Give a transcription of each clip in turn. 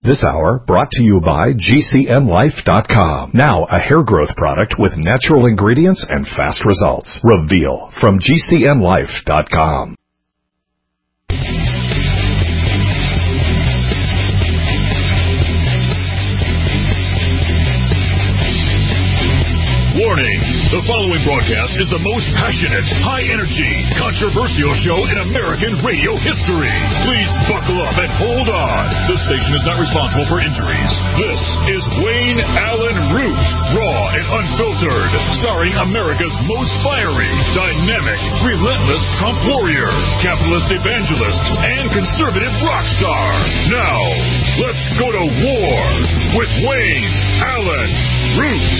This hour brought to you by GCNlife.com. Now a hair growth product with natural ingredients and fast results. Reveal from GCNlife.com. Warning, the following broadcast is the most passionate, high-energy, controversial show in American radio history. Please buckle up and hold on. The station is not responsible for injuries. This is Wayne Allen Root, raw and unfiltered, starring America's most fiery, dynamic, relentless Trump warrior, capitalist evangelist, and conservative rock star. Now, let's go to war with Wayne Allen Root.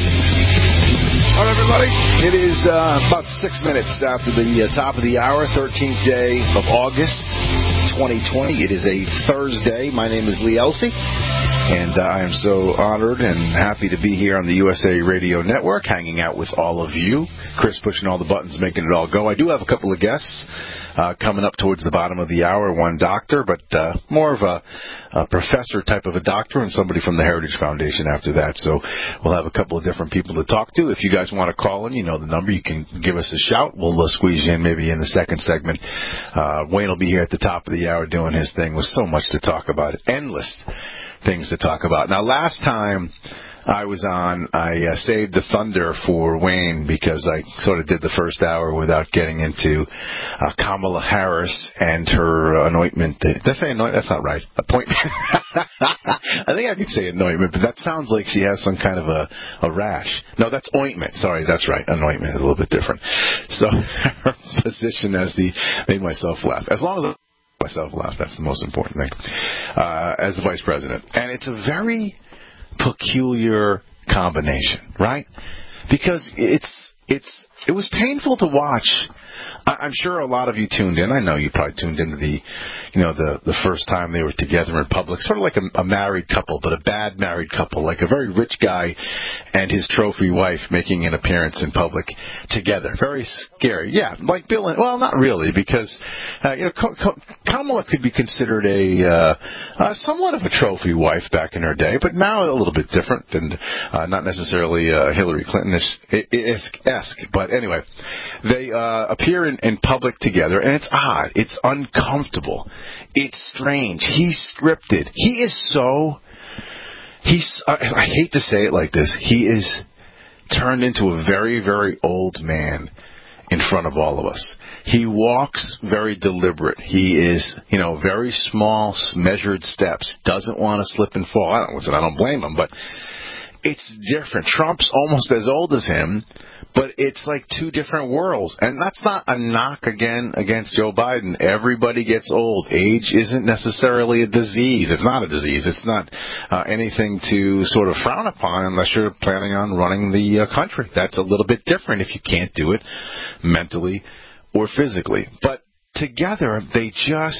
All right, everybody. It is about 6 minutes after the top of the hour, 13th day of August, 2020. It is a Thursday. My name is Lee Elsey, and I am so honored and happy to be here on the USA Radio Network, hanging out with all of you. Chris pushing all the buttons, making it all go. I do have a couple of guests coming up towards the bottom of the hour. One doctor, but more of a professor type of a doctor, and somebody from the Heritage Foundation after that. So we'll have a couple of different people to talk to. If you guys want to call in, you know the number. You can give us a shout. We'll squeeze you in maybe in the second segment. Wayne will be here at the top of the hour doing his thing with so much to talk about. Endless things to talk about. Now, last time I was on, I saved the thunder for Wayne because I sort of did the first hour without getting into Kamala Harris and her anointment. Did I say anointment? That's not right. Appointment. I think I could say anointment, but that sounds like she has some kind of a rash. No, that's ointment. Sorry, that's right. Anointment is a little bit different. So her position as made myself laugh. As long as myself laugh, that's the most important thing. As the vice president. And it's a very peculiar combination, right? Because it was painful to watch. I'm sure a lot of you tuned in. I know you probably tuned into the first time they were together in public, sort of like a married couple, but a bad married couple, like a very rich guy and his trophy wife making an appearance in public together. Very scary. Yeah, like Bill and, well, not really, because Kamala could be considered a somewhat of a trophy wife back in her day, but now a little bit different, and not necessarily Hillary Clinton-esque. But anyway, they appear in public together, and it's odd. It's uncomfortable. It's strange. He's scripted. I hate to say it like this. He is turned into a very, very old man in front of all of us. He walks very deliberate. He is, very small, measured steps. Doesn't want to slip and fall. I don't blame him, but it's different. Trump's almost as old as him, but it's like two different worlds. And that's not a knock against Joe Biden. Everybody gets old. Age isn't necessarily a disease. It's not a disease. It's not anything to sort of frown upon unless you're planning on running the country. That's a little bit different if you can't do it mentally or physically. But together, it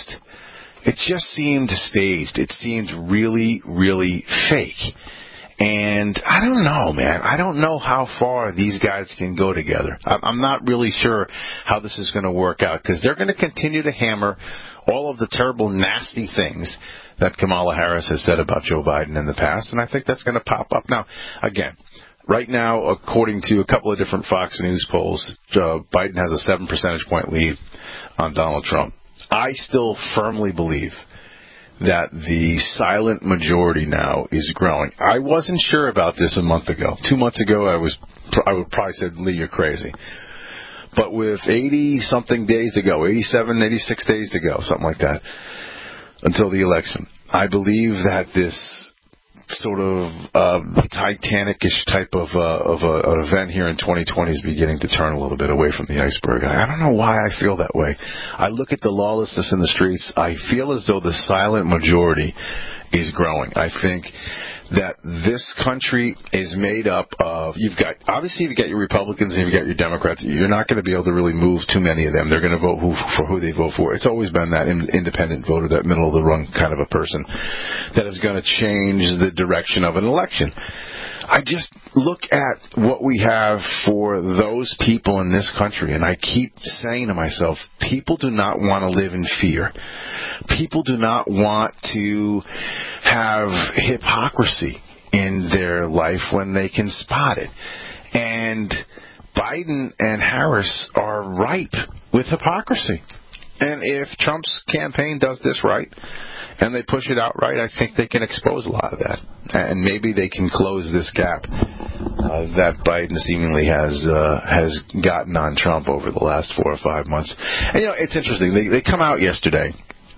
just seemed staged. It seemed really, really fake. And I don't know, man. I don't know how far these guys can go together. I'm not really sure how this is going to work out, because they're going to continue to hammer all of the terrible, nasty things that Kamala Harris has said about Joe Biden in the past, and I think that's going to pop up. Now, again, right now, according to a couple of different Fox News polls, Biden has a 7 percentage point lead on Donald Trump. I still firmly believe that the silent majority now is growing. I wasn't sure about this a month ago. 2 months ago, I would probably said, Lee, you're crazy. But with 80-something days to go, 87, 86 days to go, something like that, until the election, I believe that this sort of Titanic-ish type of an event here in 2020 is beginning to turn a little bit away from the iceberg. I don't know why I feel that way. I look at the lawlessness in the streets. I feel as though the silent majority is growing. I think that this country is made up of, you've got your Republicans and you've got your Democrats. You're not going to be able to really move too many of them. They're going to vote for who they vote for. It's always been that independent voter, that middle of the run kind of a person that is going to change the direction of an election. I just look at what we have for those people in this country, and I keep saying to myself, people do not want to live in fear. People do not want to have hypocrisy in their life when they can spot it. And Biden and Harris are ripe with hypocrisy. And if Trump's campaign does this right, and they push it out right, I think they can expose a lot of that. And maybe they can close this gap that Biden seemingly has gotten on Trump over the last 4 or 5 months. And, it's interesting. They come out yesterday,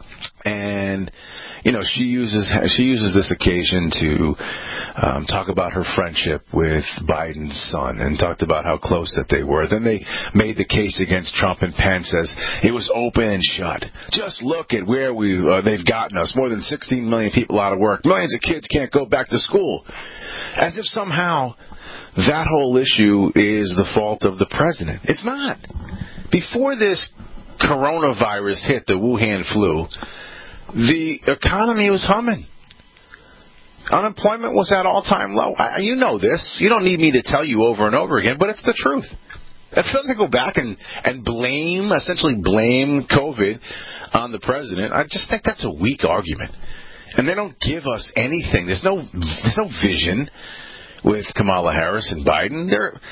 and she uses this occasion to talk about her friendship with Biden's son and talked about how close that they were. Then they made the case against Trump and Pence as it was open and shut. Just look at where they've gotten us. More than 16 million people out of work. Millions of kids can't go back to school. As if somehow that whole issue is the fault of the president. It's not. Before this coronavirus hit, the Wuhan flu, the economy was humming. Unemployment was at all-time low. You know this. You don't need me to tell you over and over again, but it's the truth. If they go back and essentially blame COVID on the president, I just think that's a weak argument. And they don't give us anything. There's no vision with Kamala Harris and Biden.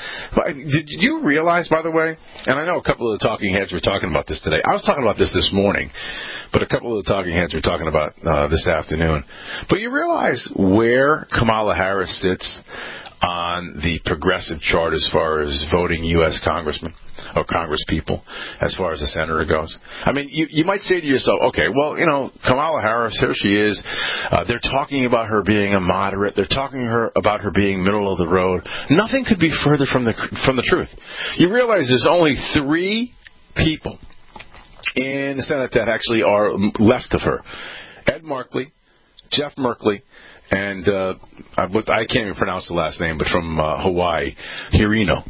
Did you realize, by the way, and I know a couple of the talking heads were talking about this today. I was talking about this morning, but a couple of the talking heads were talking about this afternoon. But you realize where Kamala Harris sits on the progressive chart as far as voting U.S. congressmen or congresspeople as far as a senator goes? I mean, you might say to yourself, okay, well, Kamala Harris, here she is. They're talking about her being a moderate. They're talking about her being middle of the road. Nothing could be further from the truth. You realize there's only 3 people in the Senate that actually are left of her. Ed Markey, Jeff Merkley, and I can't even pronounce the last name, but from Hawaii, Hirino.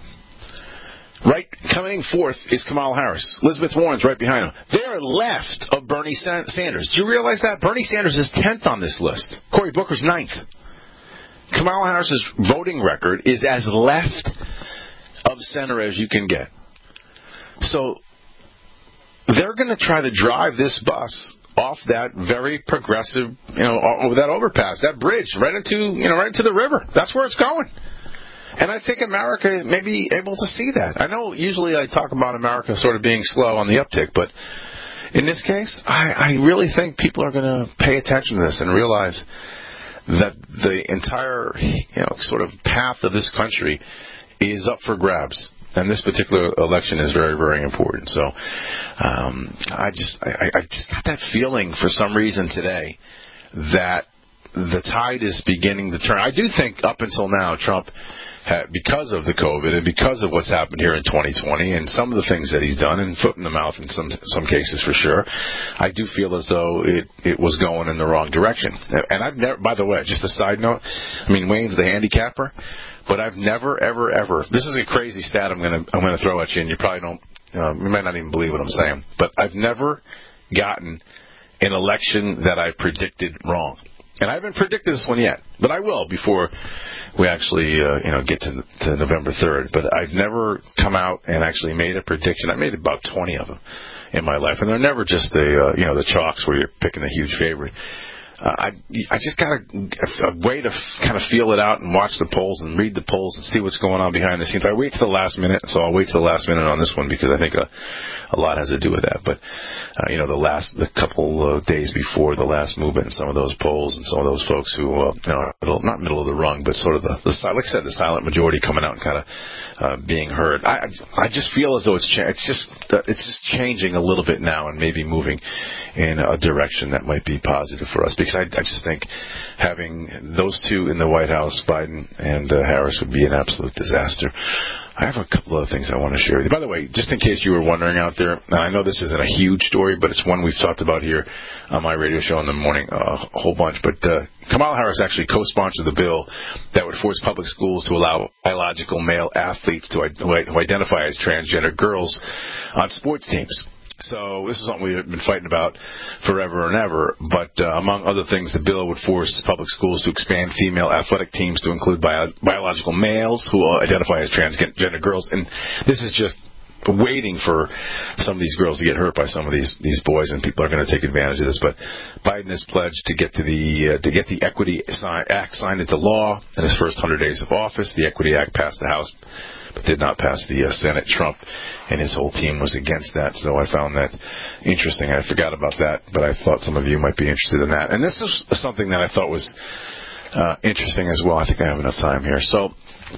Right, coming fourth is Kamala Harris. Elizabeth Warren's right behind him. They are left of Bernie Sanders. Do you realize that? Bernie Sanders is 10th on this list. Cory Booker's 9th. Kamala Harris's voting record is as left of center as you can get. So they're going to try to drive this bus off that very progressive, over that overpass, that bridge, right into the river. That's where it's going. And I think America may be able to see that. I know usually I talk about America sort of being slow on the uptick, but in this case, I really think people are going to pay attention to this and realize that the entire, sort of path of this country is up for grabs. And this particular election is very, very important. So I just got that feeling for some reason today that the tide is beginning to turn. I do think up until now, Trump, because of the COVID and because of what's happened here in 2020 and some of the things that he's done, and foot in the mouth in some cases for sure, I do feel as though it was going in the wrong direction. And I've never, by the way, just a side note, I mean, Wayne's the handicapper, but I've never, ever, ever, this is a crazy stat I'm gonna throw at you, and you probably don't, you might not even believe what I'm saying, but I've never gotten an election that I predicted wrong. And I haven't predicted this one yet, but I will before we actually, get to November 3rd. But I've never come out and actually made a prediction. I made about 20 of them in my life, and they're never just the chalks where you're picking a huge favorite. I just got a way to kind of feel it out and watch the polls and read the polls and see what's going on behind the scenes. I wait to the last minute, so I'll wait to the last minute on this one because I think a lot has to do with that. But the couple of days before the last movement, and some of those polls and some of those folks who not middle of the rung, but sort of like I said, the silent majority coming out and kind of being heard. I just feel as though it's just changing a little bit now and maybe moving in a direction that might be positive for us. Because I just think having those two in the White House, Biden and Harris, would be an absolute disaster. I have a couple of things I want to share with you. By the way, just in case you were wondering out there, I know this isn't a huge story, but it's one we've talked about here on my radio show in the morning a whole bunch. But Kamala Harris actually co-sponsored the bill that would force public schools to allow biological male athletes who identify as transgender girls on sports teams. So this is something we've been fighting about forever and ever. But among other things, the bill would force public schools to expand female athletic teams to include biological males who identify as transgender girls. And this is just waiting for some of these girls to get hurt by some of these boys, and people are going to take advantage of this. But Biden has pledged to get the Equity Act signed into law in his first 100 days of office. The Equity Act passed the House, but did not pass the Senate. Trump and his whole team was against that, so I found that interesting. I forgot about that, but I thought some of you might be interested in that. And this is something that I thought was interesting as well. I think I have enough time here. So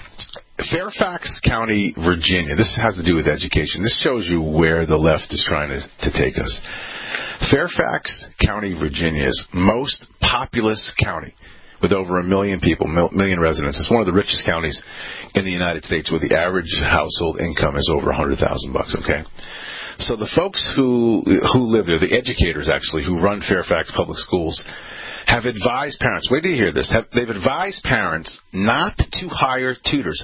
Fairfax County, Virginia. This has to do with education. This shows you where the left is trying to take us. Fairfax County, Virginia's most populous county, with over 1 million people, million residents. It's one of the richest counties in the United States, where the average household income is over $100,000. Okay, so the folks who live there, the educators actually who run Fairfax Public Schools, have advised parents. Wait till you hear this. They've advised parents not to hire tutors,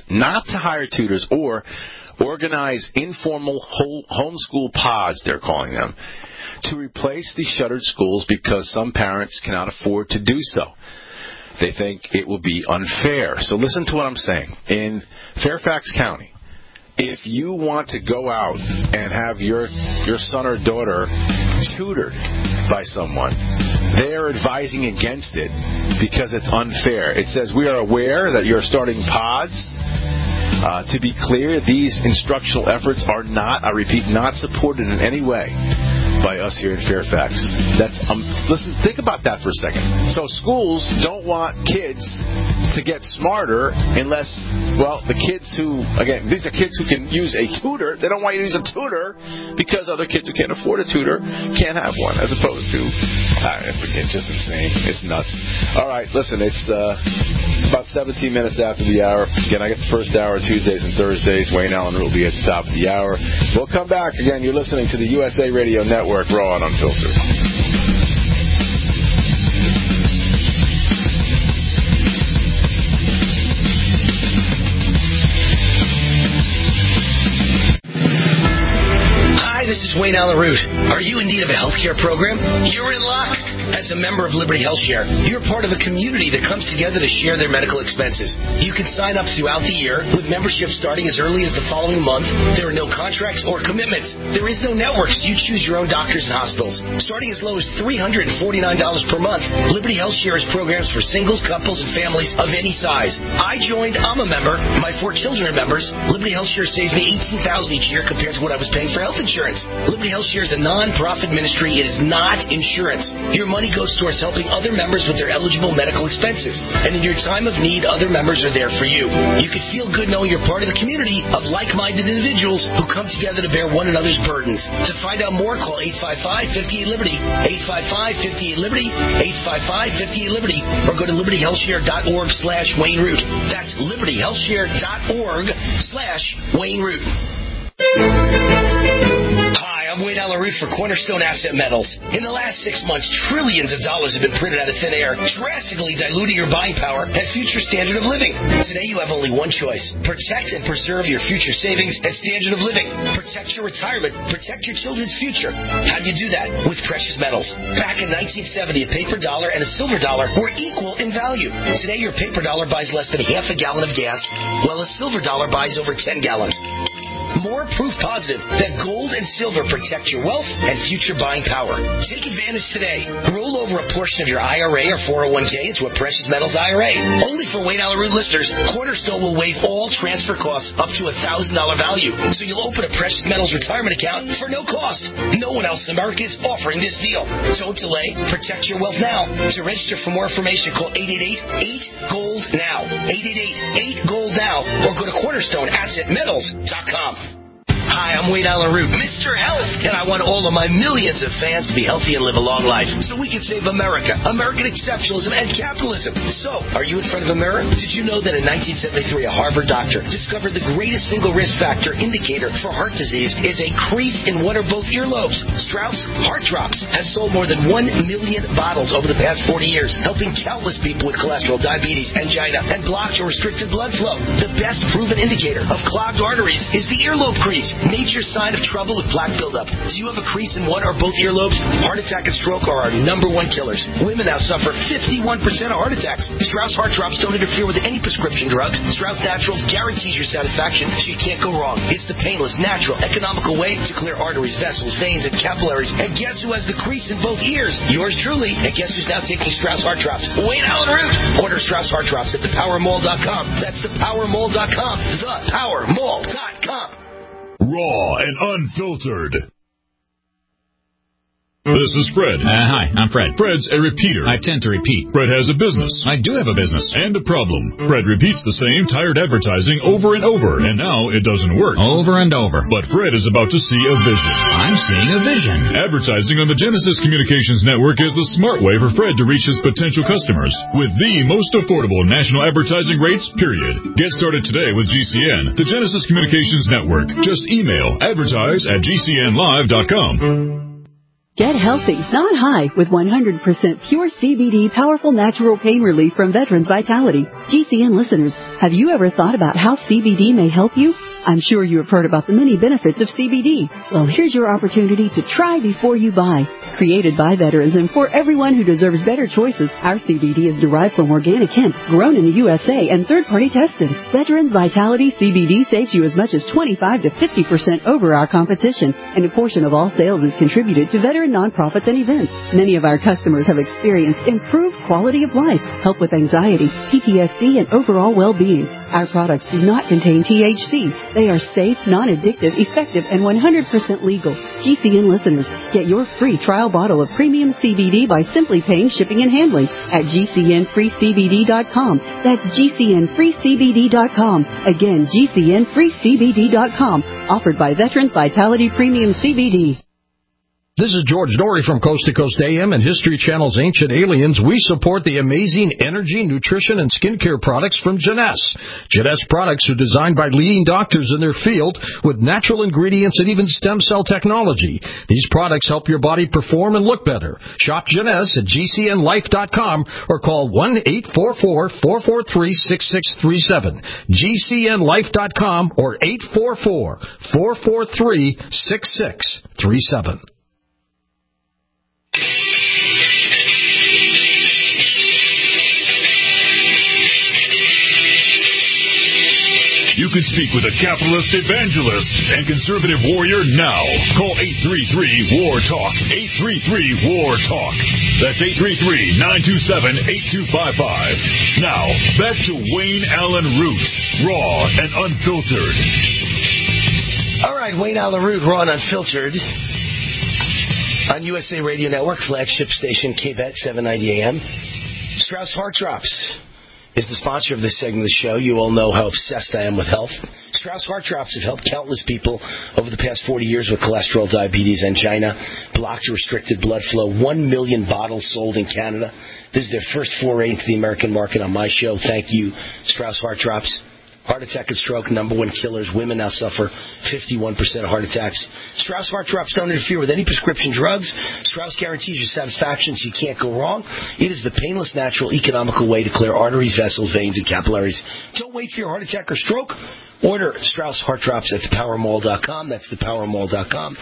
or organize informal homeschool pods, they're calling them, to replace the shuttered schools because some parents cannot afford to do so. They think it will be unfair. So listen to what I'm saying. In Fairfax County, if you want to go out and have your son or daughter tutored by someone, they are advising against it because it's unfair. It says, we are aware that you're starting pods. To be clear, these instructional efforts are not, I repeat, not supported in any way by us here in Fairfax. Listen, think about that for a second. So schools don't want kids to get smarter unless, well, the kids who, again, these are kids who can use a tutor. They don't want you to use a tutor because other kids who can't afford a tutor can't have one, as opposed to, it's just insane. It's nuts. All right, listen, it's about 17 minutes after the hour. Again, I get the first hour Tuesdays and Thursdays. Wayne Allen will be at the top of the hour. We'll come back. Again, you're listening to the USA Radio Network, Raw and Unfiltered. This is Wayne Allen Root. Are you in need of a healthcare program? You're in luck. As a member of Liberty HealthShare, you're part of a community that comes together to share their medical expenses. You can sign up throughout the year with membership starting as early as the following month. There are no contracts or commitments. There is no network, so you choose your own doctors and hospitals. Starting as low as $349 per month, Liberty HealthShare has programs for singles, couples, and families of any size. I joined. I'm a member. My 4 children are members. Liberty HealthShare saves me $18,000 each year compared to what I was paying for health insurance. Liberty HealthShare is a non-profit ministry. It is not insurance. Your money goes towards helping other members with their eligible medical expenses. And in your time of need, other members are there for you. You can feel good knowing you're part of the community of like-minded individuals who come together to bear one another's burdens. To find out more, call 855-58-LIBERTY, 855-58-LIBERTY, 855-58-LIBERTY, or go to libertyhealthshare.org/Wayne Root. That's libertyhealthshare.org/Wayne Root. I'm Wayne Allen Root for Cornerstone Asset Metals. In the last 6 months, trillions of dollars have been printed out of thin air, drastically diluting your buying power and future standard of living. Today, you have only one choice. Protect and preserve your future savings and standard of living. Protect your retirement. Protect your children's future. How do you do that? With precious metals. Back in 1970, a paper dollar and a silver dollar were equal in value. Today, your paper dollar buys less than half a gallon of gas, while a silver dollar buys over 10 gallons. More proof positive that gold and silver protect your wealth and future buying power. Take advantage today. Roll over a portion of your IRA or 401k into a precious metals IRA. Only for Wayne Allen Root listeners, Cornerstone will waive all transfer costs up to $1,000 value. So you'll open a precious metals retirement account for no cost. No one else in America is offering this deal. Don't delay. Protect your wealth now. To register for more information, call 888-8-GOLD-NOW. 888-8-GOLD-NOW. Or go to CornerstoneAssetMetals.com. Hi, I'm Wayne Allen Root, Mr. Health, and I want all of my millions of fans to be healthy and live a long life so we can save America, American exceptionalism, and capitalism. So, are you in front of a mirror? Did you know that in 1973 a Harvard doctor discovered the greatest single risk factor indicator for heart disease is a crease in one or both earlobes? Strauss Heart Drops has sold more than 1 million bottles over the past 40 years, helping countless people with cholesterol, diabetes, angina, and blocked or restricted blood flow. The best proven indicator of clogged arteries is the earlobe crease. Nature's sign of trouble with plaque buildup. Do you have a crease in one or both earlobes? Heart attack and stroke are our number one killers. Women now suffer 51% of heart attacks. Strauss Heart Drops don't interfere with any prescription drugs. Strauss Naturals guarantees your satisfaction, so you can't go wrong. It's the painless, natural, economical way to clear arteries, vessels, veins, and capillaries. And guess who has the crease in both ears? Yours truly. And guess who's now taking Strauss Heart Drops? Wayne Allen Root. Order Strauss Heart Drops at thepowermall.com. That's thepowermall.com. Thepowermall.com. Raw and unfiltered. This is Fred. Hi, I'm Fred. Fred's a repeater. I tend to repeat. Fred has a business. I do have a business. And a problem. Fred repeats the same tired advertising over and over, and now it doesn't work. Over and over. But Fred is about to see a vision. I'm seeing a vision. Advertising on the Genesis Communications Network is the smart way for Fred to reach his potential customers with the most affordable national advertising rates, period. Get started today with GCN, the Genesis Communications Network. Just email advertise@gcnlive.com. Get healthy, not high, with 100% pure CBD powerful natural pain relief from Veterans Vitality. GCN listeners, have you ever thought about how CBD may help you? I'm sure you have heard about the many benefits of CBD. Well, here's your opportunity to try before you buy. Created by veterans and for everyone who deserves better choices, our CBD is derived from organic hemp, grown in the USA and third-party tested. Veterans Vitality CBD saves you as much as 25 to 50% over our competition, and a portion of all sales is contributed to veteran nonprofits and events. Many of our customers have experienced improved quality of life, help with anxiety, PTSD, and overall well-being. Our products do not contain THC. They are safe, non-addictive, effective, and 100% legal. GCN listeners, get your free trial bottle of premium CBD by simply paying shipping and handling at GCNFreeCBD.com. That's GCNFreeCBD.com. Again, GCNFreeCBD.com. Offered by Veterans Vitality Premium CBD. This is George Dory from Coast to Coast AM and History Channel's Ancient Aliens. We support the amazing energy, nutrition, and skincare products from Jeunesse. Jeunesse products are designed by leading doctors in their field with natural ingredients and even stem cell technology. These products help your body perform and look better. Shop Jeunesse at GCNLife.com or call 1-844-443-6637. GCNLife.com or 844-443-6637. You can speak with a capitalist evangelist and conservative warrior now. Call 833-WAR-TALK. 833-WAR-TALK. That's 833-927-8255. Now, back to Wayne Allen Root, raw and unfiltered. All right, Wayne Allen Root, raw and unfiltered. On USA Radio Network, flagship station, KVET 790 AM. Strauss Heart Drops is the sponsor of this segment of the show. You all know how obsessed I am with health. Strauss Heart Drops have helped countless people over the past 40 years with cholesterol, diabetes, angina, blocked or restricted blood flow. 1 million bottles sold in Canada. This is their first foray into the American market on my show. Thank you, Strauss Heart Drops. Heart attack and stroke, number one killers. Women now suffer 51% of heart attacks. Strauss Heart Drops don't interfere with any prescription drugs. Strauss guarantees your satisfaction, so you can't go wrong. It is the painless, natural, economical way to clear arteries, vessels, veins, and capillaries. Don't wait for your heart attack or stroke. Order Strauss Heart Drops at thepowermall.com. That's thepowermall.com.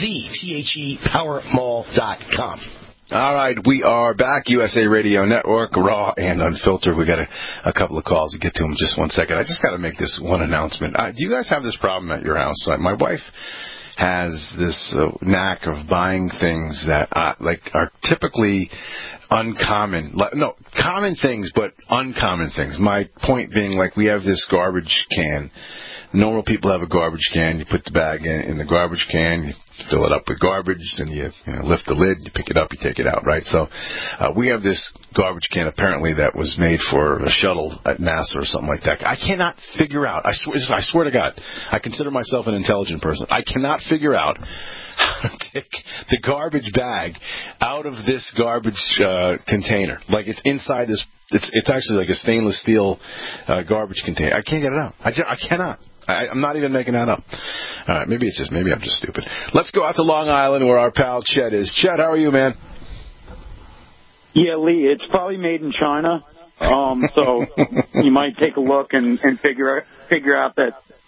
Powermall.com. All right, we are back. USA Radio Network, raw and unfiltered. We got a couple of calls to get to them in just 1 second. I just got to make this one announcement. Do you guys have this problem at your house? My wife has this knack of buying things that are typically uncommon. Common things, but uncommon things. My point being, we have this garbage can. Normal people have a garbage can. You put the bag in the garbage can. You fill it up with garbage. Then you lift the lid. You pick it up. You take it out, right? So we have this garbage can apparently that was made for a shuttle at NASA or something like that. I cannot figure out. I swear to God, I consider myself an intelligent person. I cannot figure out how to take the garbage bag out of this garbage container. It's inside this. It's actually like a stainless steel garbage container. I can't get it out. I cannot. I'm not even making that up. All right, maybe I'm just stupid. Let's go out to Long Island where our pal Chet is. Chet, how are you, man? Yeah, Lee, it's probably made in China. So you might take a look and figure out that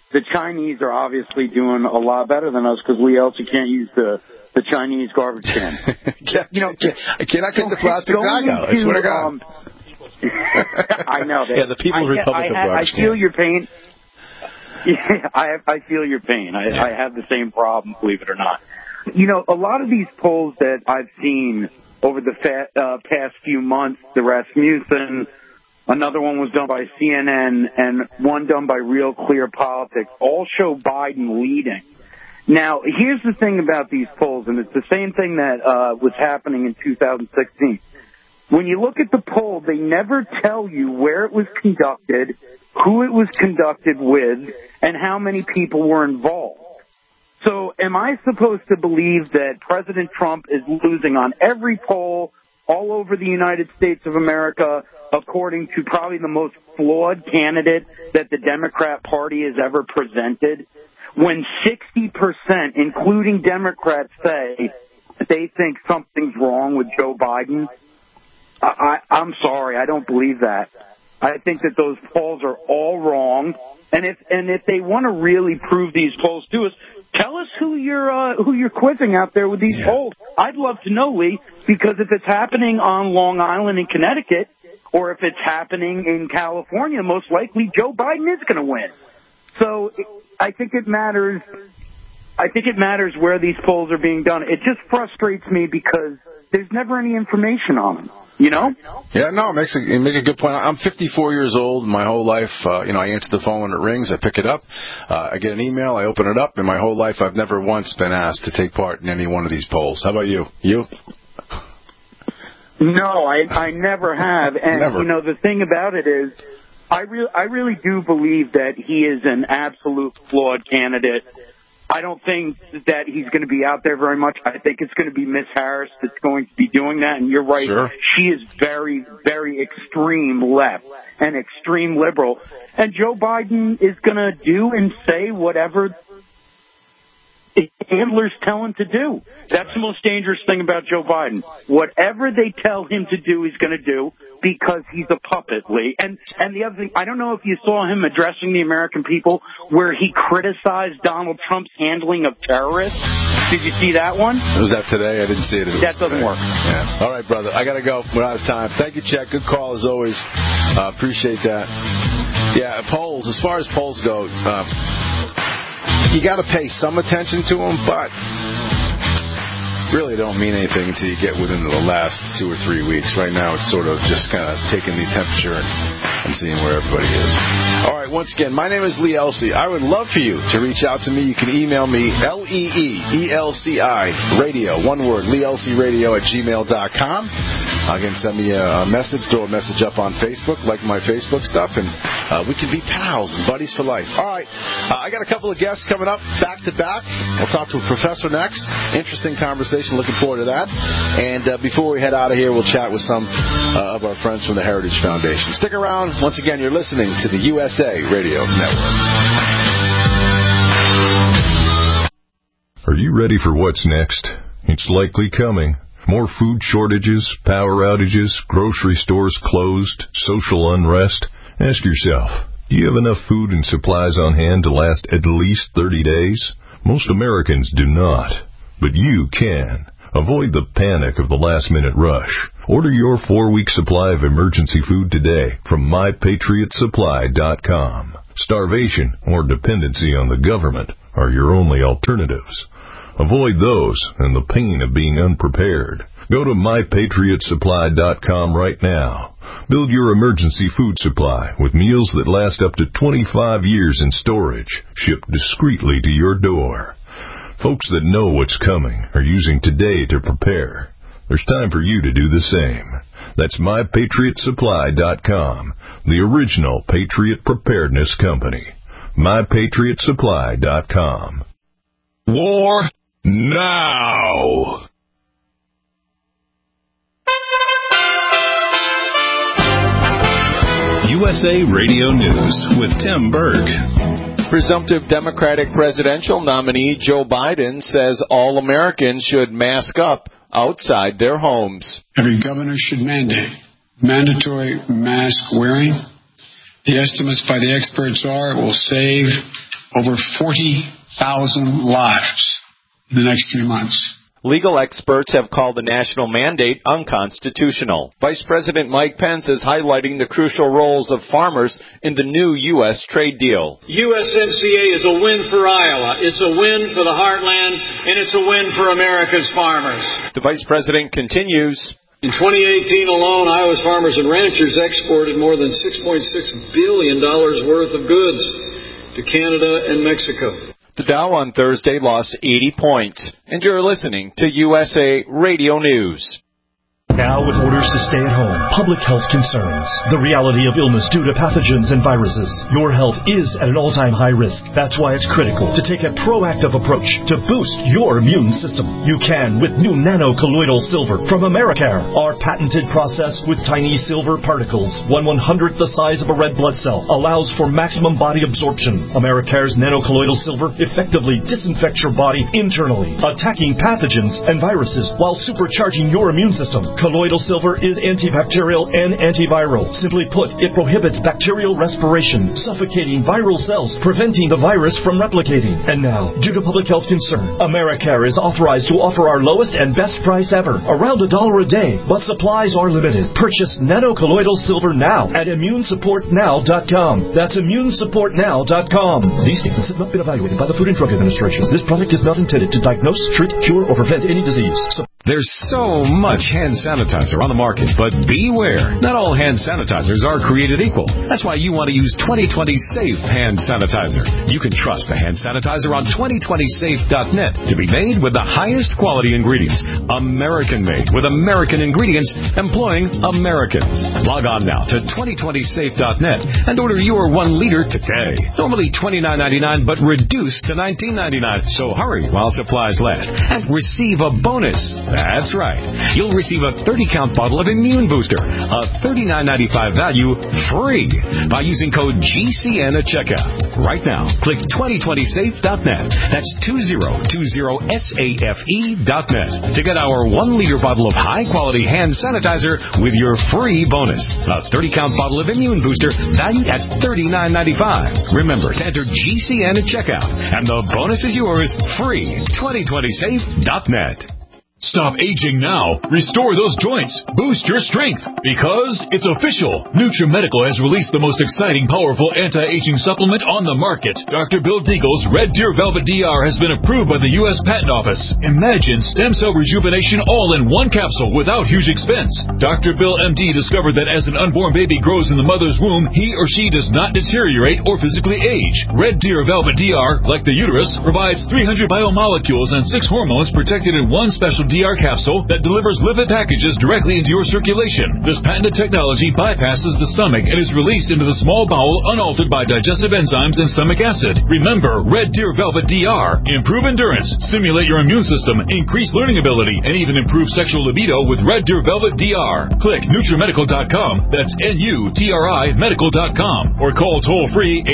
the Chinese are obviously doing a lot better than us because we also can't use the Chinese garbage can. I cannot get the plastic bag out. I swear to God. I know. The People's Republic of garbage can. I feel your pain. Yeah, I feel your pain. I have the same problem, believe it or not. A lot of these polls that I've seen over the past few months, the Rasmussen, another one was done by CNN, and one done by Real Clear Politics, all show Biden leading. Now, here's the thing about these polls, and it's the same thing that was happening in 2016. When you look at the poll, they never tell you where it was conducted, who it was conducted with, and how many people were involved. So am I supposed to believe that President Trump is losing on every poll all over the United States of America, according to probably the most flawed candidate that the Democrat Party has ever presented, when 60%, including Democrats, say that they think something's wrong with Joe Biden? I'm sorry, I don't believe that. I think that those polls are all wrong. And if they want to really prove these polls to us, tell us who you're quizzing out there with these polls. I'd love to know, Lee, because if it's happening on Long Island and Connecticut, or if it's happening in California, most likely Joe Biden is going to win. So I think it matters. I think it matters where these polls are being done. It just frustrates me because there's never any information on them. Yeah, no, you make a good point. I'm 54 years old. My whole life, I answer the phone when it rings. I pick it up. I get an email. I open it up. In my whole life, I've never once been asked to take part in any one of these polls. How about you? You? No, I never have. And, never. The thing about it is I really do believe that he is an absolute flawed candidate. I don't think that he's going to be out there very much. I think it's going to be Miss Harris that's going to be doing that. And you're right. Sure. She is very, very extreme left and extreme liberal. And Joe Biden is going to do and say whatever handlers tell him to do. That's the most dangerous thing about Joe Biden. Whatever they tell him to do, he's going to do because he's a puppet, Lee. And the other thing, I don't know if you saw him addressing the American people where he criticized Donald Trump's handling of terrorists. Did you see that one? Was that today? I didn't see it. That doesn't work. Yeah. All right, brother. I got to go. We're out of time. Thank you, Chet. Good call as always. Appreciate that. Yeah, polls. As far as polls go, you got to pay some attention to them, but really don't mean anything until you get within the last 2 or 3 weeks. Right now, it's sort of just kind of taking the temperature and seeing where everybody is. All right, once again, my name is Lee Elsey. I would love for you to reach out to me. You can email me, LEEELCI radio, one word, LeeElseyRadio@gmail.com. Again, send me a message, throw a message up on Facebook, like my Facebook stuff, and we can be pals and buddies for life. All right, I got a couple of guests coming up back to back. We'll talk to a professor next. Interesting conversation. Looking forward to that. And before we head out of here, we'll chat with some of our friends from the Heritage Foundation. Stick around. Once again, you're listening to the USA Radio Network. Are you ready for what's next? It's likely coming. More food shortages, power outages, grocery stores closed, social unrest. Ask yourself, do you have enough food and supplies on hand to last at least 30 days? Most Americans do not. But you can. Avoid the panic of the last-minute rush. Order your 4-week supply of emergency food today from MyPatriotSupply.com. Starvation or dependency on the government are your only alternatives. Avoid those and the pain of being unprepared. Go to MyPatriotSupply.com right now. Build your emergency food supply with meals that last up to 25 years in storage, shipped discreetly to your door. Folks that know what's coming are using today to prepare. There's time for you to do the same. That's MyPatriotSupply.com, the original Patriot Preparedness Company. MyPatriotSupply.com. War now! USA Radio News with Tim Berg. Presumptive Democratic presidential nominee Joe Biden says all Americans should mask up outside their homes. Every governor should mandate mandatory mask wearing. The estimates by the experts are it will save over 40,000 lives in the next 3 months. Legal experts have called the national mandate unconstitutional. Vice President Mike Pence is highlighting the crucial roles of farmers in the new U.S. trade deal. USMCA is a win for Iowa. It's a win for the heartland, and it's a win for America's farmers. The Vice President continues. In 2018 alone, Iowa's farmers and ranchers exported more than $6.6 billion worth of goods to Canada and Mexico. The Dow on Thursday lost 80 points. And you're listening to USA Radio News. Now with orders to stay at home, public health concerns, the reality of illness due to pathogens and viruses, your health is at an all-time high risk. That's why it's critical to take a proactive approach to boost your immune system. You can with new nano-colloidal silver from Americare. Our patented process with tiny silver particles, 1/100th the size of a red blood cell, allows for maximum body absorption. Americare's nano-colloidal silver effectively disinfects your body internally, attacking pathogens and viruses while supercharging your immune system. Colloidal silver is antibacterial and antiviral. Simply put, it prohibits bacterial respiration, suffocating viral cells, preventing the virus from replicating. And now, due to public health concern, Americare is authorized to offer our lowest and best price ever, around $1 a day, but supplies are limited. Purchase nano-colloidal silver now at immunesupportnow.com. That's immunesupportnow.com. These statements have not been evaluated by the Food and Drug Administration. This product is not intended to diagnose, treat, cure, or prevent any disease. There's so much hand sanitizer on the market, but beware. Not all hand sanitizers are created equal. That's why you want to use 2020 Safe hand sanitizer. You can trust the hand sanitizer on 2020safe.net to be made with the highest quality ingredients. American-made with American ingredients, employing Americans. Log on now to 2020safe.net and order your 1 liter today. Normally $29.99, but reduced to $19.99. So hurry while supplies last and receive a bonus. That's right. You'll receive a 30-count bottle of Immune Booster, a $39.95 value, free by using code GCN at checkout. Right now, click 2020safe.net. That's 2020safe.net to get our 1-liter bottle of high-quality hand sanitizer with your free bonus. A 30-count bottle of Immune Booster valued at $39.95. Remember to enter GCN at checkout, and the bonus is yours free. 2020safe.net. Stop aging now. Restore those joints. Boost your strength. Because it's official. NutriMedical has released the most exciting, powerful anti-aging supplement on the market. Dr. Bill Deagle's Red Deer Velvet DR has been approved by the U.S. Patent Office. Imagine stem cell rejuvenation all in one capsule without huge expense. Dr. Bill MD discovered that as an unborn baby grows in the mother's womb, he or she does not deteriorate or physically age. Red Deer Velvet DR, like the uterus, provides 300 biomolecules and 6 hormones protected in one special DR capsule that delivers lipid packages directly into your circulation. This patented technology bypasses the stomach and is released into the small bowel unaltered by digestive enzymes and stomach acid. Remember, Red Deer Velvet DR. Improve endurance, stimulate your immune system, increase learning ability, and even improve sexual libido with Red Deer Velvet DR. Click NutriMedical.com. That's NUTRI Medical.com. Or call toll-free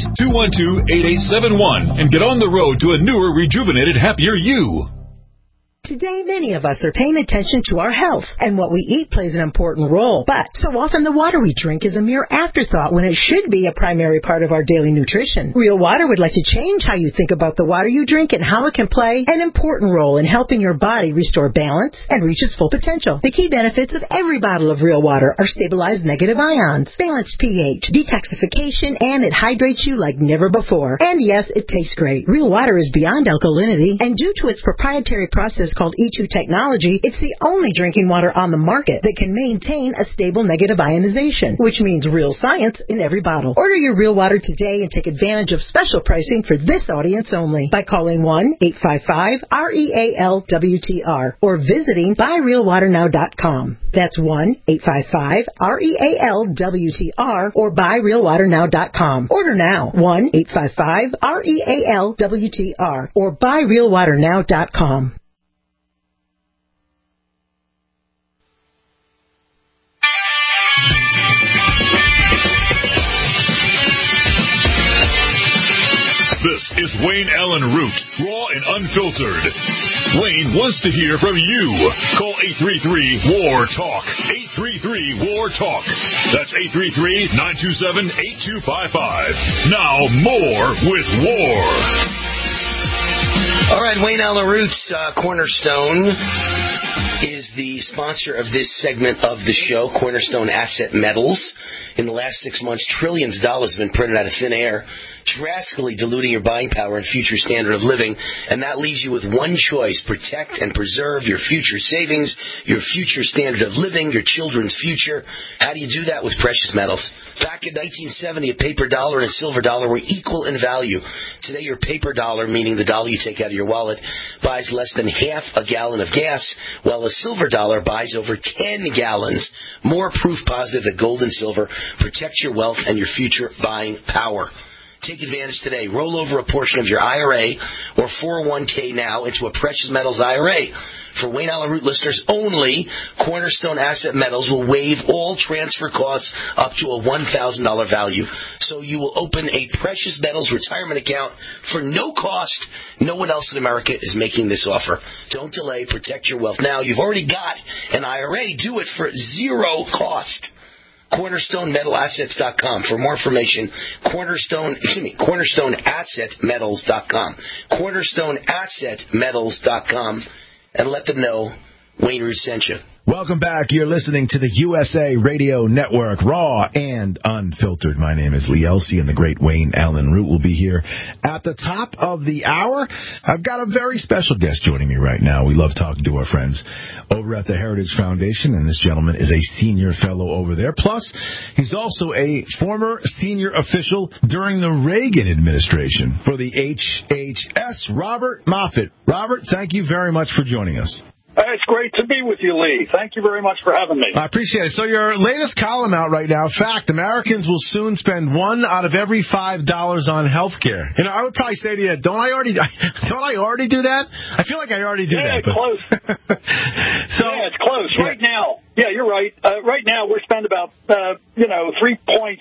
888-212-8871 and get on the road to a newer, rejuvenated, happier you. Today, many of us are paying attention to our health, and what we eat plays an important role. But so often the water we drink is a mere afterthought when it should be a primary part of our daily nutrition. Real Water would like to change how you think about the water you drink and how it can play an important role in helping your body restore balance and reach its full potential. The key benefits of every bottle of Real Water are stabilized negative ions, balanced pH, detoxification, and it hydrates you like never before. And yes, it tastes great. Real Water is beyond alkalinity, and due to its proprietary process called E2 technology, it's the only drinking water on the market that can maintain a stable negative ionization, which means real science in every bottle. Order your Real Water today and take advantage of special pricing for this audience only by calling 1-855-REAL-WTR or visiting buyrealwaternow.com. That's 1-855-REAL-WTR or buyrealwaternow.com. Order now. 1-855-REAL-WTR or buyrealwaternow.com. This is Wayne Allen Root, raw and unfiltered. Wayne wants to hear from you. Call 833-WAR-TALK. 833-WAR-TALK. That's 833-927-8255. Now, more with War. All right, Wayne Allen Roots, Cornerstone, is the sponsor of this segment of the show, Cornerstone Asset Metals. In the last 6 months, trillions of dollars have been printed out of thin air, drastically diluting your buying power and future standard of living. And that leaves you with one choice: protect and preserve your future savings, your future standard of living, your children's future. How do you do that? With precious metals. Back in 1970, a paper dollar and a silver dollar were equal in value. Today, your paper dollar, meaning the dollar you take out of your wallet, buys less than half a gallon of gas, while a silver dollar buys over 10 gallons. More proof positive that gold and silver protect your wealth and your future buying power. Take advantage today. Roll over a portion of your IRA or 401k now into a precious metals IRA. For Wayne Allen Root listeners only, Cornerstone Asset Metals will waive all transfer costs up to a $1,000 value. So you will open a precious metals retirement account for no cost. No one else in America is making this offer. Don't delay. Protect your wealth now. You've already got an IRA. Do it for zero cost. CornerstoneMetalAssets.com. For more information, CornerstoneAssetMetals.com. CornerstoneAssetMetals.com. And let them know Wayne Root sent you. Welcome back. You're listening to the USA Radio Network, raw and unfiltered. My name is Lee Elsey, and the great Wayne Allen Root will be here at the top of the hour. I've got a very special guest joining me right now. We love talking to our friends over at the Heritage Foundation, and this gentleman is a senior fellow over there. Plus, he's also a former senior official during the Reagan administration for the HHS, Robert Moffett. Robert, thank you very much for joining us. It's great to be with you, Lee. Thank you very much for having me. I appreciate it. So your latest column out right now, fact, Americans will soon spend $1 out of every $5 on health care. You know, I would probably say to you, don't I already do that? I feel like I already do that. Yeah, close. It's close. Yeah. Right now, you're right. Right now, we're spending about, 3.6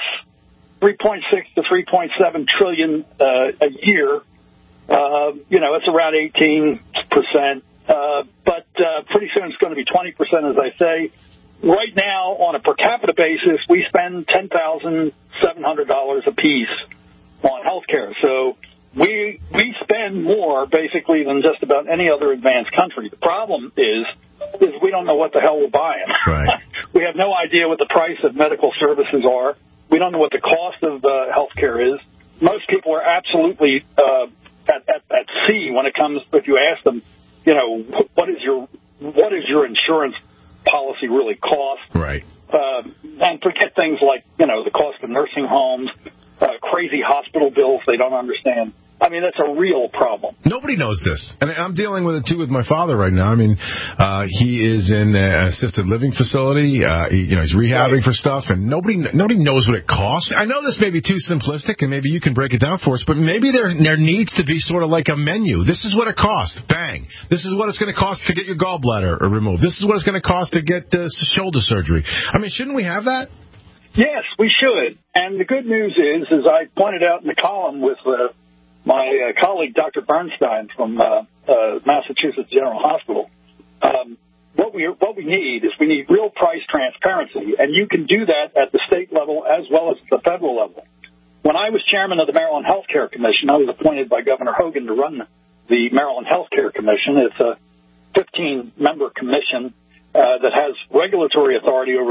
to 3.7 trillion a year. It's around 18%. But pretty soon it's going to be 20%, as I say. Right now, on a per capita basis, we spend $10,700 apiece on health care. So we spend more, basically, than just about any other advanced country. The problem is we don't know what the hell we're buying. Right. We have no idea what the price of medical services are. We don't know what the cost of health care is. Most people are absolutely at sea when it comes, if you ask them, what is your insurance policy really cost? Right. And forget things like, the cost of nursing homes, crazy hospital bills they don't understand. I mean, that's a real problem. Nobody knows this. And I'm dealing with it, too, with my father right now. I mean, he is in an assisted living facility. He's rehabbing for stuff, and nobody knows what it costs. I know this may be too simplistic, and maybe you can break it down for us, but maybe there needs to be sort of like a menu. This is what it costs. Bang. This is what it's going to cost to get your gallbladder removed. This is what it's going to cost to get shoulder surgery. I mean, shouldn't we have that? Yes, we should. And the good news is, as I pointed out in the column with my colleague, Dr. Bernstein from Massachusetts General Hospital, what we need is we need real price transparency, and you can do that at the state level as well as the federal level. When I was chairman of the Maryland Health Care Commission, I was appointed by Governor Hogan to run the Maryland Health Care Commission. It's a 15-member commission that has regulatory authority over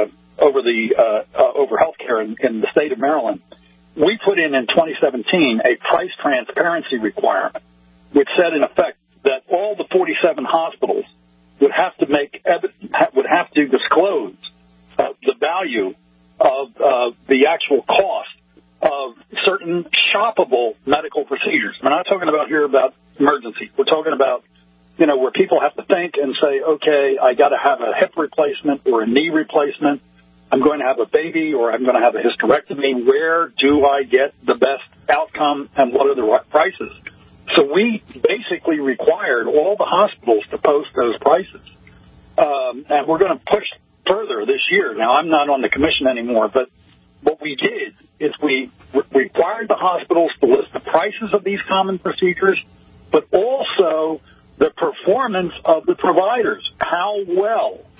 health care in the state of Maryland. We put in 2017 a price transparency requirement, which said in effect that all the 47 hospitals would have to disclose the value of the actual cost of certain shoppable medical procedures. I'm not talking about emergency. We're talking about where people have to think and say, okay, I got to have a hip replacement or a knee replacement. I'm going to have a baby or I'm going to have a hysterectomy. Where do I get the best outcome and what are the right prices? So we basically required all the hospitals to post those prices. And we're going to push further this year. Now, I'm not on the commission anymore, but what we did is we required the hospitals to list the prices of these common procedures, but also the performance of the providers, how well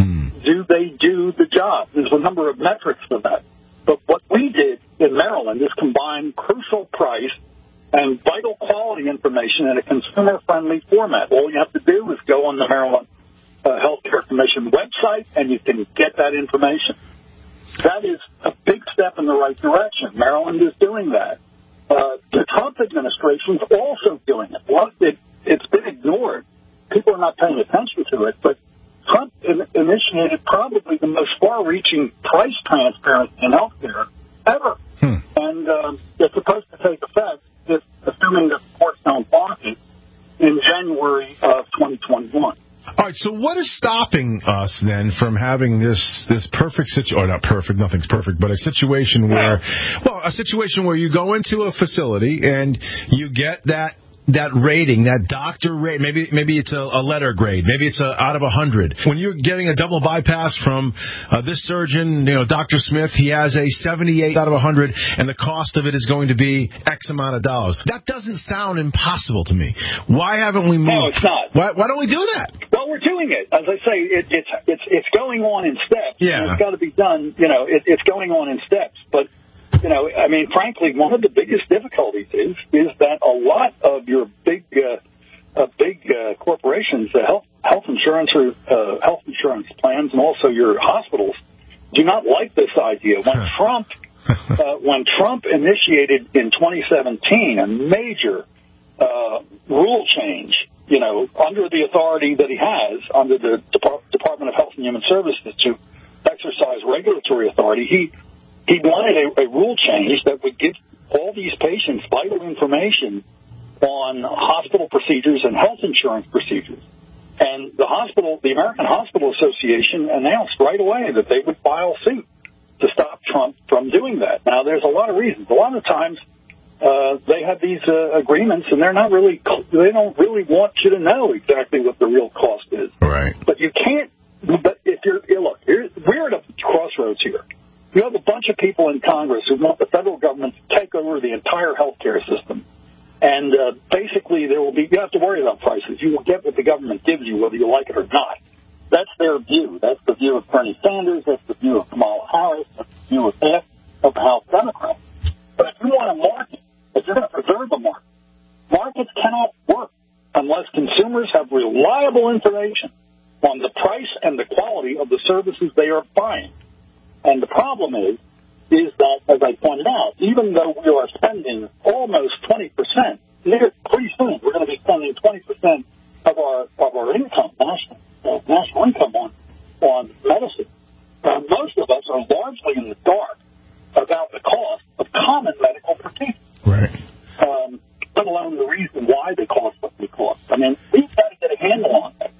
do they do the job? There's a number of metrics for that. But what we did in Maryland is combine crucial price and vital quality information in a consumer-friendly format. All you have to do is go on the Maryland Healthcare Commission website, and you can get that information. That is a big step in the right direction. Maryland is doing that. The Trump administration is also doing it. Well, it's been ignored. People are not paying attention to it, but Trump initiated probably the most far-reaching price transparency in healthcare ever. And it's supposed to take effect, assuming the courts don't block it, in January of 2021. All right, so what is stopping us then from having this perfect situation, or not perfect, nothing's perfect, but a situation where you go into a facility and you get that rating, that doctor rate, maybe it's a letter grade, maybe it's out of 100. When you're getting a double bypass from this surgeon, Dr. Smith, he has a 78 out of 100, and the cost of it is going to be X amount of dollars. That doesn't sound impossible to me. Why haven't we moved? No, it's not. Why don't we do that? Well, we're doing it. As I say, it's going on in steps. Yeah. It's got to be done. It's going on in steps, but. Frankly, one of the biggest difficulties is that a lot of your big corporations, health insurance plans, and also your hospitals, do not like this idea. When Trump initiated in 2017 a major rule change, under the authority that he has under the Department of Health and Human Services to exercise regulatory authority, he wanted a rule change that would give all these patients vital information on hospital procedures and health insurance procedures. And the American Hospital Association announced right away that they would file suit to stop Trump from doing that. Now, there's a lot of reasons. A lot of times they have these agreements, and they don't really want you to know exactly what the real cost is. Right. But you can't. But we're at a crossroads here. You have a bunch of people in Congress who want the federal government to take over the entire healthcare system. And basically, you have to worry about prices. You will get what the government gives you, whether you like it or not. That's their view. That's the view of Bernie Sanders. That's the view of Kamala Harris. That's the view of the House Democrats. But if you want a market, if you're going to preserve a market, markets cannot work unless consumers have reliable information on the price and the quality of the services they are buying. And the problem is that, as I pointed out, even though we are spending almost 20%, pretty soon we're going to be spending 20% of our income, national income on medicine. Most of us are largely in the dark about the cost of common medical procedures. Right. Let alone the reason why they cost what they cost. I mean, we've got to get a handle on that.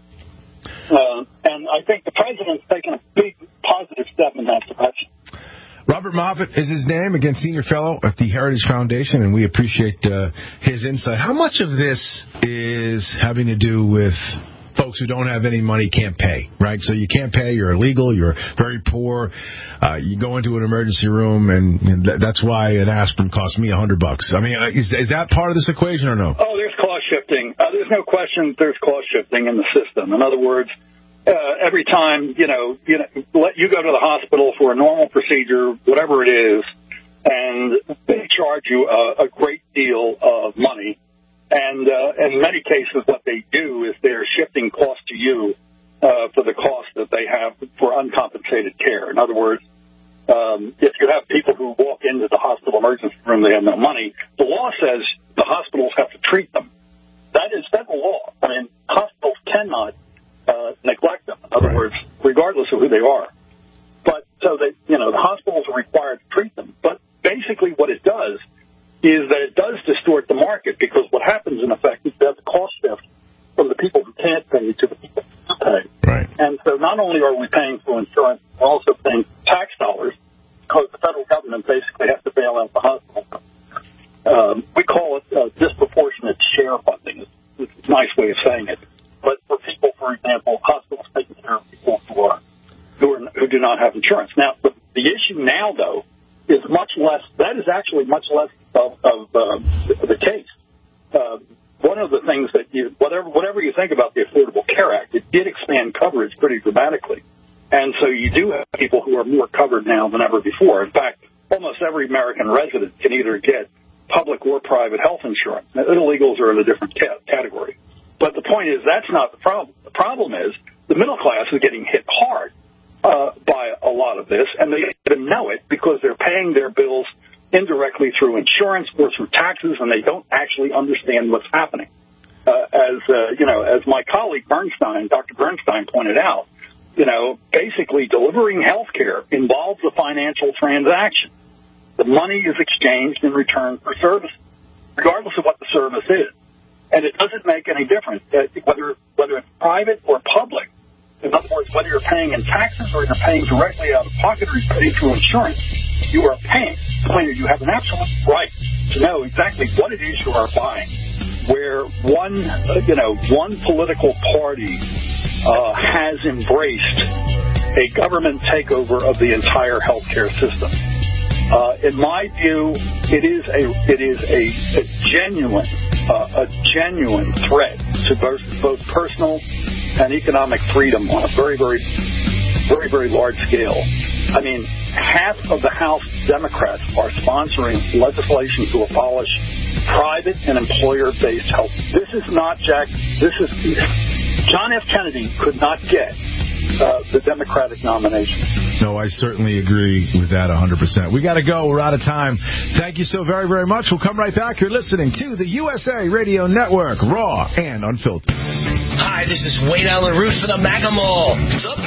And I think the president's taken a big positive step in that direction. Robert Moffat is his name, again, senior fellow at the Heritage Foundation, and we appreciate his insight. How much of this is having to do with folks who don't have any money, can't pay, right? So you can't pay, you're illegal, you're very poor, you go into an emergency room, and that's why an aspirin costs me $100. I mean, is that part of this equation or no? Oh, there's cost shifting. There's no question there's cost shifting in the system. In other words, every time, you go to the hospital for a normal procedure, whatever it is, and they charge you a great deal of money. And in many cases, what they do is they're shifting cost to you for the cost that they have for uncompensated care. In other words, if you have people who walk into the hospital emergency room, they have no money, the law says the hospitals have to treat them. That is federal law. I mean, hospitals cannot neglect them. In other words, regardless of who they are. But so that, the hospitals are required to treat them. But basically what it does is that it does distort the market, because what happens in effect is that the cost shift from the people who can't pay to the people who pay. Right. And so not only are we paying for insurance, we're also paying tax dollars, because the federal government basically has to bail out the hospital. We call it disproportionate share funding. It's a nice way of saying it. But for people, for example, hospitals taking care of people who do not have insurance. Now, the issue now, though, is much less. That is actually much less of the case. One of the things that whatever you think about the Affordable Care Act, it did expand coverage pretty dramatically, And so you do have people who are more covered now than ever before. In fact, almost every American resident can either get public or private health insurance. Now, illegals are in a different category. But the point is, that's not the problem. The problem is the middle class is getting hit hard by a lot of this, and they even know it because they're paying their bills indirectly through insurance or through taxes, and they don't actually understand what's happening. As my colleague Bernstein, Dr. Bernstein, pointed out, basically delivering health care involves a financial transaction. The money is exchanged in return for service, regardless of what the service is. And it doesn't make any difference whether it's private or public. In other words, whether you're paying in taxes or you're paying directly out of pocket or you're paying through insurance, you are paying. You have an absolute right to know exactly what it is you are buying. Where one political party has embraced a government takeover of the entire healthcare system. In my view, it is a genuine threat to both personal and economic freedom on a very, very, very, very large scale. I mean, half of the House Democrats are sponsoring legislation to abolish private and employer-based health. This is not John F. Kennedy could not get the Democratic nomination. No, I certainly agree with that 100%. We got to go. We're out of time. Thank you so very, very much. We'll come right back. You're listening to the USA Radio Network, Raw and Unfiltered. Hi, this is Wayne Allen Root for the MAGA Mall.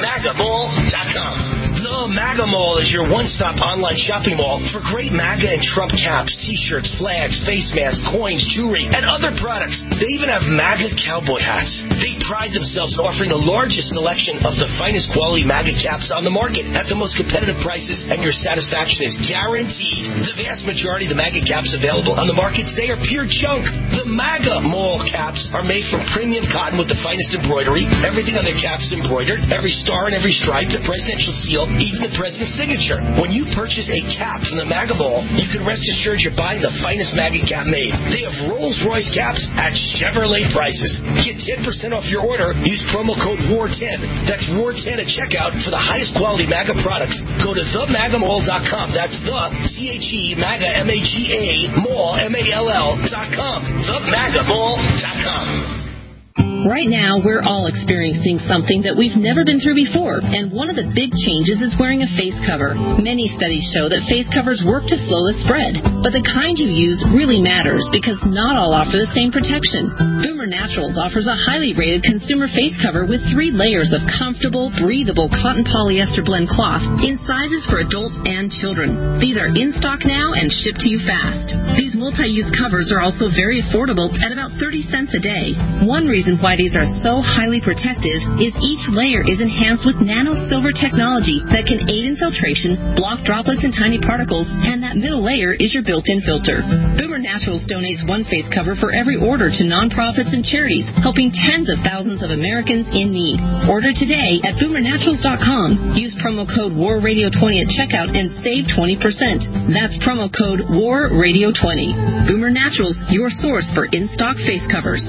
TheMAGAMall.com. The MAGA Mall is your one-stop online shopping mall for great MAGA and Trump caps, T-shirts, flags, face masks, coins, jewelry, and other products. They even have MAGA cowboy hats. They pride themselves on offering the largest selection of the finest quality MAGA caps on the market at the most competitive prices, and your satisfaction is guaranteed. The vast majority of the MAGA caps available on the market today are pure junk. The MAGA Mall caps are made from premium cotton with the finest embroidery. Everything on their caps is embroidered. Every star and every stripe, the presidential seal, even the president's signature. When you purchase a cap from the MAGA Mall, you can rest assured you're buying the finest MAGA cap made. They have Rolls-Royce caps at Chevrolet prices. Get 10% off your order. Use promo code WAR10. That's WAR10 at checkout for the highest quality MAGA products. Go to TheMAGAMall.com. That's the THE-MAGA, M-A-G-A, Mall, M-A-L-L.com. TheMAGAMall.com. Right now, we're all experiencing something that we've never been through before, and one of the big changes is wearing a face cover. Many studies show that face covers work to slow the spread, but the kind you use really matters because not all offer the same protection. Boomer Naturals offers a highly rated consumer face cover with 3 layers of comfortable, breathable cotton polyester blend cloth in sizes for adults and children. These are in stock now and shipped to you fast. These multi-use covers are also very affordable at about 30 cents a day. One reason why these are so highly protective is each layer is enhanced with nano silver technology that can aid in filtration, block droplets and tiny particles, and that middle layer is your built-in filter. Boomer Naturals donates 1 face cover for every order to nonprofits and charities, helping tens of thousands of Americans in need. Order today at BoomerNaturals.com. Use promo code WARRadio20 at checkout and save 20%. That's promo code WARRadio20. Boomer Naturals, your source for in-stock face covers.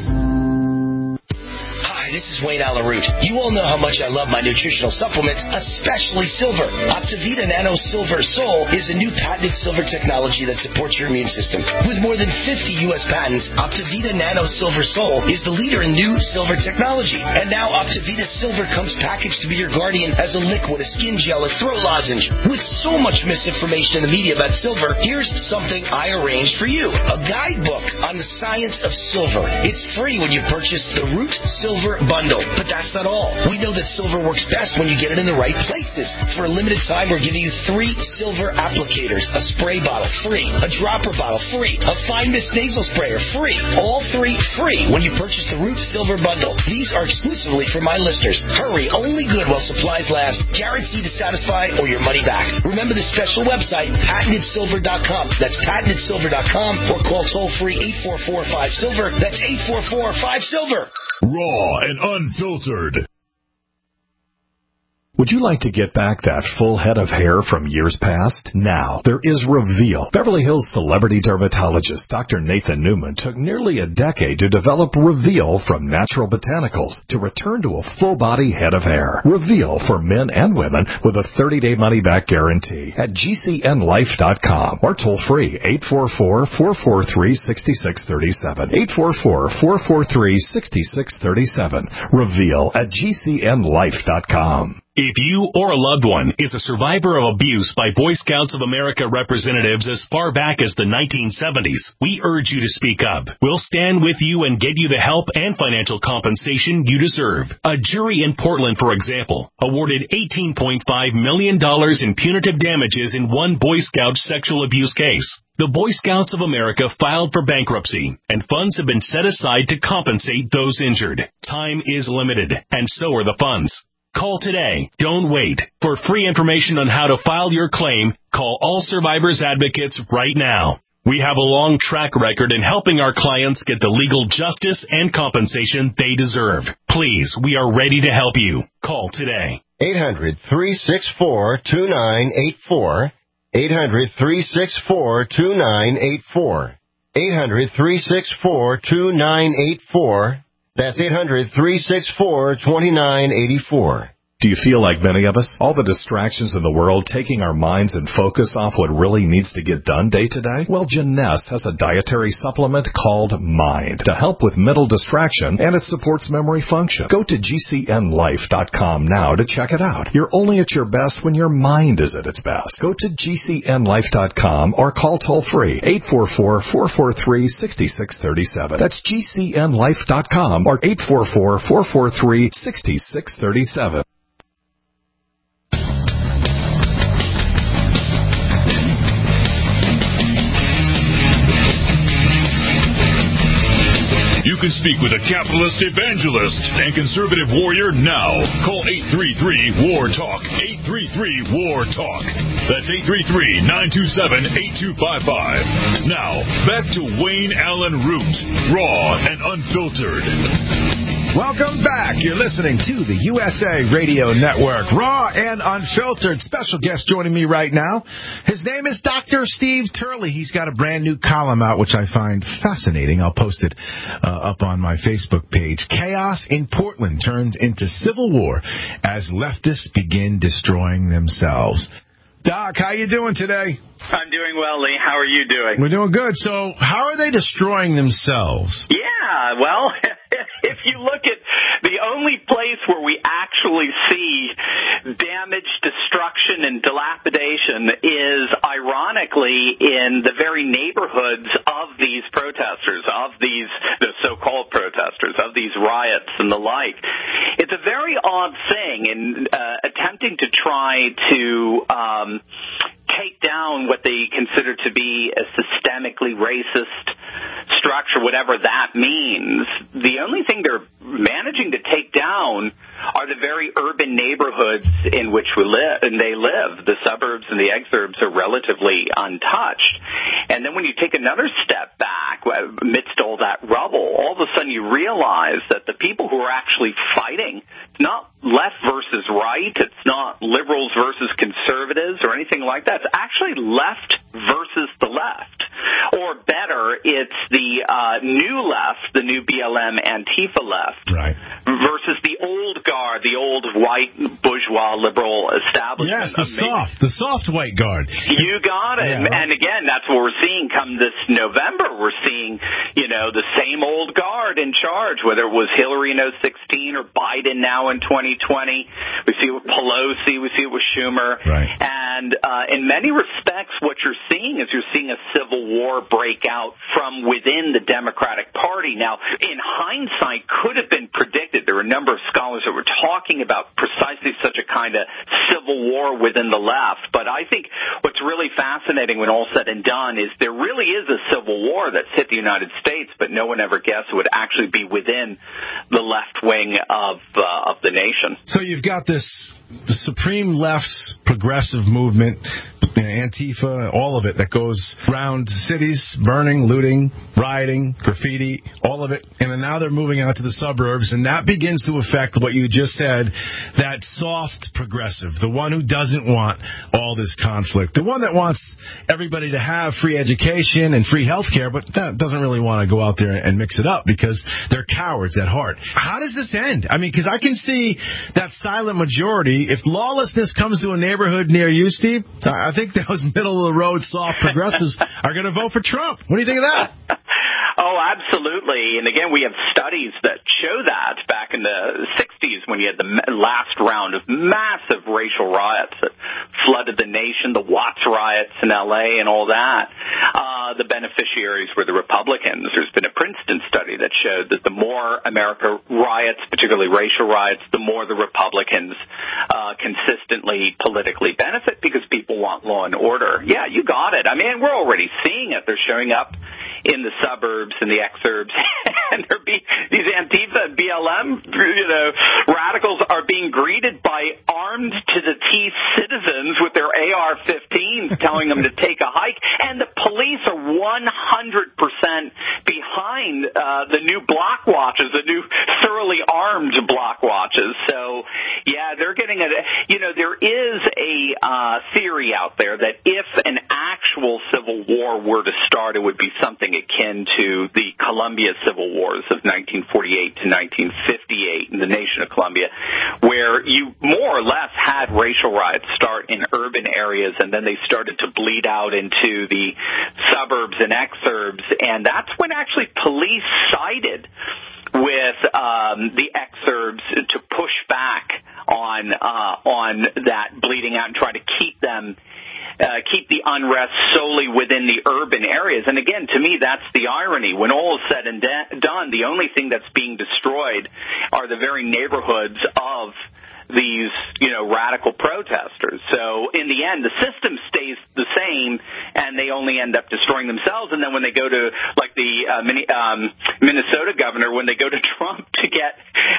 This is Wayne Allen Root. You all know how much I love my nutritional supplements, especially silver. Optivita Nano Silver Sol is a new patented silver technology that supports your immune system. With more than 50 U.S. patents, Optivita Nano Silver Sol is the leader in new silver technology. And now Optivita Silver comes packaged to be your guardian as a liquid, a skin gel, a throat lozenge. With so much misinformation in the media about silver, here's something I arranged for you. A guidebook on the science of silver. It's free when you purchase the Root Silver Bundle. But that's not all. We know that silver works best when you get it in the right places. For a limited time, we're giving you 3 silver applicators. A spray bottle, free. A dropper bottle, free. A fine mist nasal sprayer, free. All 3 free when you purchase the Root Silver Bundle. These are exclusively for my listeners. Hurry, only good while supplies last. Guaranteed to satisfy or your money back. Remember the special website, PatentedSilver.com. That's PatentedSilver.com or call toll-free 844-5SILVER. That's 844-5SILVER. Raw and unfiltered. Would you like to get back that full head of hair from years past? Now, there is Reveal. Beverly Hills celebrity dermatologist Dr. Nathan Newman took nearly a decade to develop Reveal from natural botanicals to return to a full-body head of hair. Reveal for men and women with a 30-day money-back guarantee at GCNlife.com or toll free 844-443-6637. 844-443-6637. Reveal at GCNlife.com. If you or a loved one is a survivor of abuse by Boy Scouts of America representatives as far back as the 1970s, we urge you to speak up. We'll stand with you and get you the help and financial compensation you deserve. A jury in Portland, for example, awarded $18.5 million in punitive damages in one Boy Scout sexual abuse case. The Boy Scouts of America filed for bankruptcy, and funds have been set aside to compensate those injured. Time is limited, and so are the funds. Call today. Don't wait. For free information on how to file your claim, call All Survivors Advocates right now. We have a long track record in helping our clients get the legal justice and compensation they deserve. Please, we are ready to help you. Call today. 800-364-2984. 800-364-2984. 800-364-2984. That's 800-364-2984. Do you feel like many of us? All the distractions in the world taking our minds and focus off what really needs to get done day to day? Well, Jeunesse has a dietary supplement called Mind to help with mental distraction, and it supports memory function. Go to GCNlife.com now to check it out. You're only at your best when your mind is at its best. Go to GCNlife.com or call toll-free 844-443-6637. That's GCNlife.com or 844-443-6637. You can speak with a capitalist evangelist and conservative warrior now. Call 833-WAR-TALK. 833-WAR-TALK. That's 833-927-8255. Now, back to Wayne Allen Root, raw and unfiltered. Welcome back. You're listening to the USA Radio Network, raw and unfiltered. Special guest joining me right now. His name is Dr. Steve Turley. He's got a brand new column out, which I find fascinating. I'll post it up on my Facebook page. Chaos in Portland turns into civil war as leftists begin destroying themselves. Doc, how you doing today? I'm doing well, Lee. How are you doing? We're doing good. So how are they destroying themselves? Yeah, well, if you look at the only place where we actually see damage, destruction, and dilapidation is, ironically, in the very neighborhoods of these protesters, of these the so-called protesters, of these riots and the like. It's a very odd thing in attempting to try to take down what they consider to be a systemically racist structure, whatever that means. The only thing they're managing to take down are the very urban neighborhoods in which they live. The suburbs and the exurbs are relatively untouched. And then when you take another step back amidst all that rubble, all of a sudden you realize that the people who are actually fighting, it's not left versus right, it's not liberals versus conservatives or anything like that. It's actually left versus the left. Or better, it's the new left, the new BLM Antifa left, right, versus the old guard, the old white bourgeois liberal establishment. Yes, the soft white guard. You got it. Yeah. And again, that's what we're seeing come this November. We're seeing, the same old guard in charge, whether it was Hillary in 2016 or Biden now in 2020. We see it with Pelosi, we see it with Schumer. Right. And in many respects, what you're seeing is you're seeing a civil war break out from within the Democratic Party. Now, in hindsight, could have been predicted. There were a number of scholars that were talking about precisely such a kind of civil war within the left. But I think what's what's really fascinating when all's said and done is there really is a civil war that's hit the United States, but no one ever guessed it would actually be within the left wing of the nation. So you've got the supreme left's progressive movement, Antifa, all of it that goes around cities, burning, looting, rioting, graffiti, all of it. And then now they're moving out to the suburbs, and that begins to affect what you just said, that soft progressive, the one who doesn't want all this conflict, the one that wants everybody to have free education and free health care, but that doesn't really want to go out there and mix it up because they're cowards at heart. How does this end? I mean, because I can see that silent majority. If lawlessness comes to a neighborhood near you, Steve, I think those middle-of-the-road soft progressives are going to vote for Trump. What do you think of that? Oh, absolutely. And again, we have studies that show that back in the 60s when you had the last round of massive racial riots that flooded the nation, the Watts riots in L.A. and all that, the beneficiaries were the Republicans. There's been a Princeton study that showed that the more America riots, particularly racial riots, the more the Republicans consistently politically benefit because people want law and order. Yeah, you got it. I mean, we're already seeing it. They're showing up in the suburbs and the exurbs, and these Antifa and BLM, radicals are being greeted by armed to the teeth citizens with their AR-15s telling them to take a hike, and the police are 100% behind the new block watches, the new thoroughly armed block watches. So, yeah, they're getting there is a theory out there that if an actual civil war were to start, it would be something akin to the Colombia Civil Wars of 1948 to 1958 in the nation of Colombia, where you more or less had racial riots start in urban areas, and then they started to bleed out into the suburbs and exurbs, and that's when actually police sided with the exurbs to push back on that bleeding out and try to keep the unrest solely within the urban areas. And again, to me, that's the irony. When all is said and done, the only thing that's being destroyed are the very neighborhoods of these, radical protesters. So in the end, the system stays the same, and they only end up destroying themselves. And then when they go to, like the Minnesota governor, when they go to Trump to get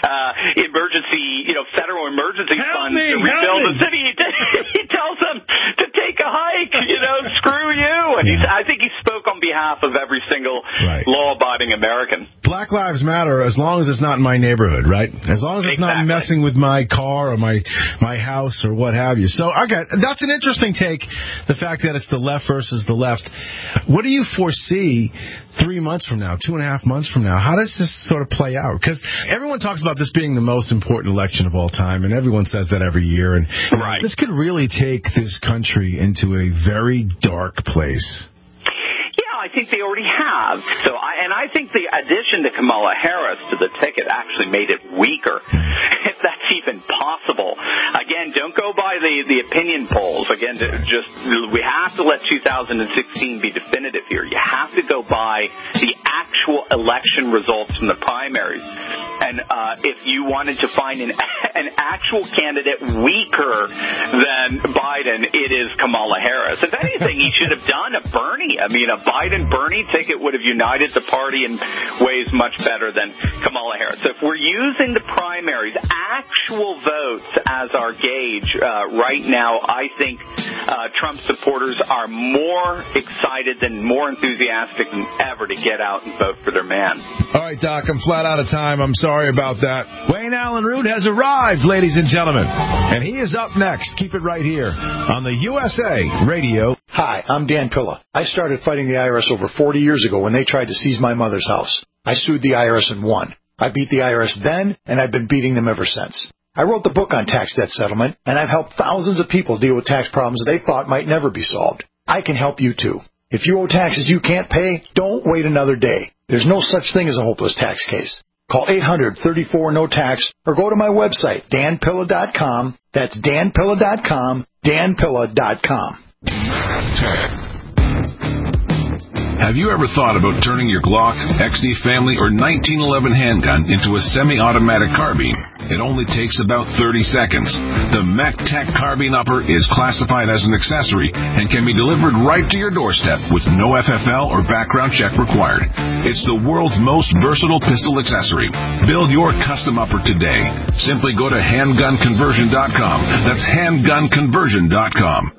federal emergency funds to rebuild the city, he tells them to take a hike. Screw you. And I think he spoke on behalf of every single law-abiding American. Black Lives Matter as long as it's not in my neighborhood, right? As long as it's not messing with my car or my house or what have you. So, that's an interesting take, the fact that it's the left versus the left. What do you foresee 3 months from now, 2.5 months from now? How does this sort of play out? Because everyone talks about this being the most important election of all time, and everyone says that every year. And this could really take this country into a very dark place. I think they already have. I think the addition to Kamala Harris to the ticket actually made it weaker, if that's even possible. Again, don't go by the opinion polls. Again, we have to let 2016 be definitive here. You have to go by the actual election results from the primaries. And if you wanted to find an actual candidate weaker than Biden, it is Kamala Harris. If anything, he should have done a Bernie. I mean, a Biden-Bernie ticket would have united the party in ways much better than Kamala Harris. So if we're using the primaries, actual votes as our gauge right now, I think Trump supporters are more excited and more enthusiastic than ever to get out and vote for their man. All right, Doc, I'm flat out of time. I'm sorry about that. Wayne Allen Root has arrived, ladies and gentlemen, and he is up next. Keep it right here on the USA Radio. Hi, I'm Dan Pilla. I started fighting the IRS over 40 years ago when they tried to seize my mother's house. I sued the IRS and won. I beat the IRS then, and I've been beating them ever since. I wrote the book on tax debt settlement, and I've helped thousands of people deal with tax problems they thought might never be solved. I can help you too. If you owe taxes you can't pay, don't wait another day. There's no such thing as a hopeless tax case. Call 800-34-NO-TAX or go to my website, danpilla.com. That's danpilla.com, danpilla.com. Have you ever thought about turning your Glock, XD family, or 1911 handgun into a semi-automatic carbine? It only takes about 30 seconds. The MechTech Carbine Upper is classified as an accessory and can be delivered right to your doorstep with no FFL or background check required. It's the world's most versatile pistol accessory. Build your custom upper today. Simply go to handgunconversion.com. That's handgunconversion.com.